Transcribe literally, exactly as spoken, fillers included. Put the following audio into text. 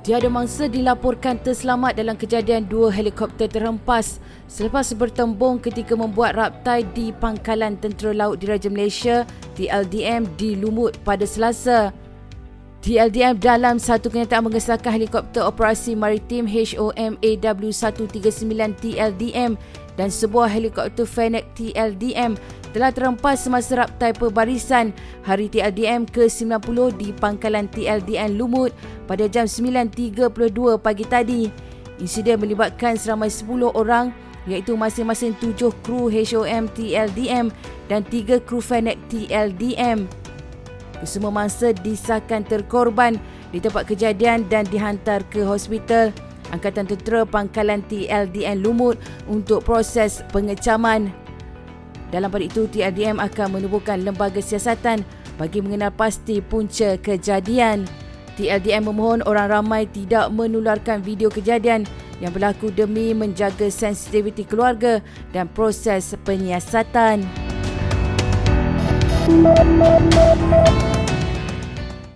Tiada mangsa dilaporkan terselamat dalam kejadian dua helikopter terhempas selepas bertembung ketika membuat raptai di Pangkalan Tentera Laut Diraja Malaysia T L D M di Lumut pada Selasa. T L D M dalam satu kenyataan mengesahkan helikopter operasi maritim H O M A W seratus tiga puluh sembilan T L D M dan sebuah helikopter Fennec T L D M telah terhempas semasa raptai perbarisan Hari T L D M ke sembilan puluh di Pangkalan T L D M Lumut pada jam sembilan tiga puluh dua pagi tadi. Insiden melibatkan seramai sepuluh orang iaitu masing-masing tujuh kru H O M T L D M dan tiga kru Fennec T L D M. Kesemua mangsa disahkan terkorban di tempat kejadian dan dihantar ke hospital Angkatan Tentera Pangkalan T L D M Lumut untuk proses pengecaman. Dalam pada itu, T L D M akan menubuhkan lembaga siasatan bagi mengenal pasti punca kejadian. T L D M memohon orang ramai tidak menularkan video kejadian yang berlaku demi menjaga sensitiviti keluarga dan proses penyiasatan.